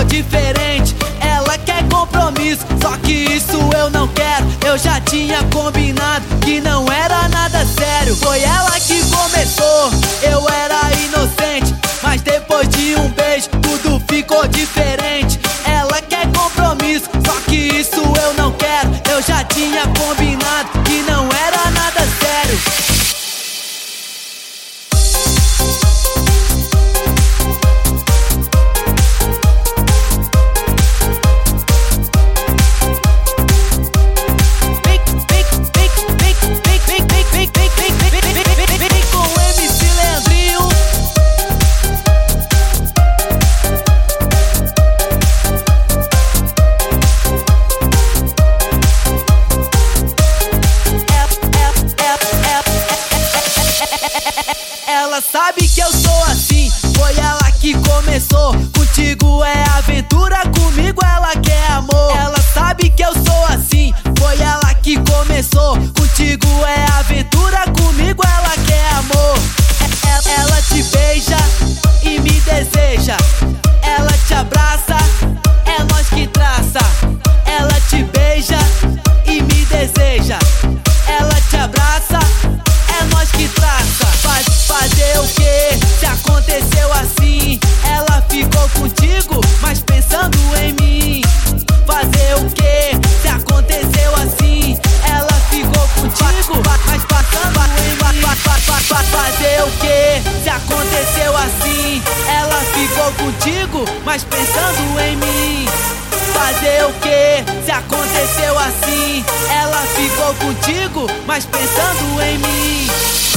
diferente. Ela quer compromisso, só que isso eu não quero. Eu já tinha combinado que não era nada sério. Foi ela que começou, eu era inocente, mas depois de um beijo tudo ficou diferente. Ela quer compromisso, só que isso eu não quero. Eu já tinha combinado que não era nada sério. Ela sabe que eu sou assim, foi ela que começou. Contigo é aventura, comigo ela quer amor. Ela sabe que eu sou assim, foi ela que começou. Contigo é aventura, comigo ela quer amor. Ela te beija e me deseja, ela te abraça, é nós que traça. Ela te beija e me deseja, ela te abraça, é nós que traça. Fazer o que? Se aconteceu assim, ela ficou contigo, mas pensando em mim. Fazer o que? Se aconteceu assim, ela ficou contigo, mas passando em mim. Fazer o que? Se aconteceu assim, ela ficou contigo, mas pensando em mim. Fazer o que? Se aconteceu assim, ela ficou contigo, mas pensando em mim.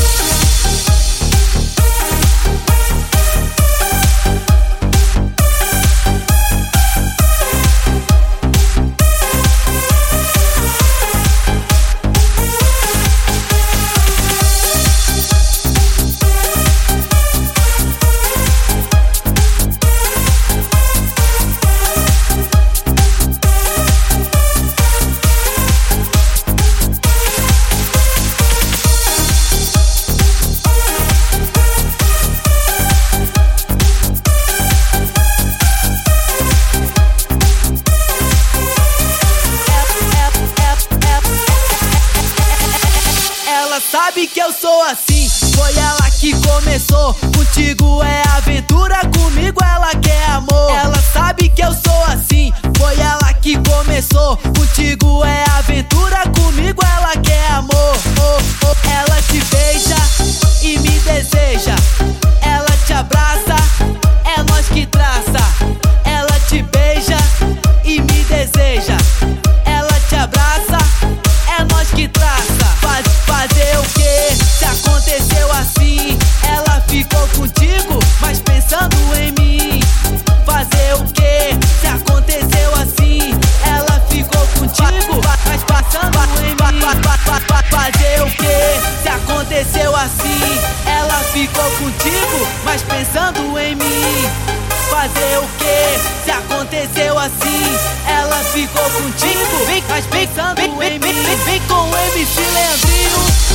Ela sabe que eu sou assim, foi ela que começou. Contigo é aventura, comigo ela quer amor. Ela sabe que eu sou assim, foi ela que começou. Contigo é aventura, comigo ela quer amor. Ela te beija e me deseja, ela te abraça, é nós que traça. Ela te beija e me deseja, ela te abraça, é nós que traça. Fazer o que? Se aconteceu assim, ela ficou contigo, mas pensando em mim. Fazer o que? Se aconteceu assim, ela ficou contigo, mas passando em mim. Fazer o que? Se aconteceu assim, ela ficou contigo, mas pensando em mim. Fazer o que? Se aconteceu assim, ela ficou contigo, mas pensando em mim. Vem com MC Leandrinho.